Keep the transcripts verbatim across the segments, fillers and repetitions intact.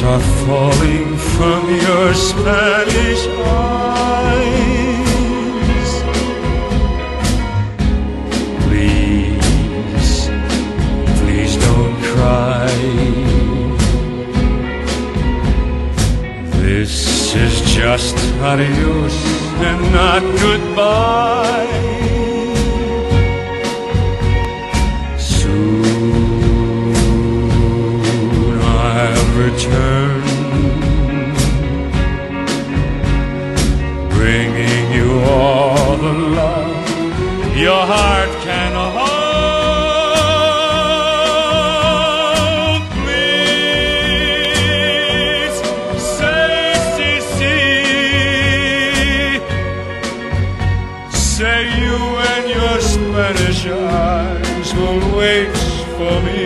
are falling from your Spanish eyes. Please, please don't cry. This is just adios and not goodbye. Soon I'll return, bringing you all the love your heart can hold. Please say, si, si. Say you and your Spanish eyes will wait for me.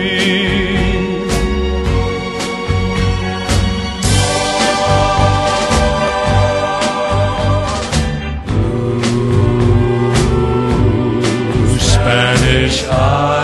Spanish eyes.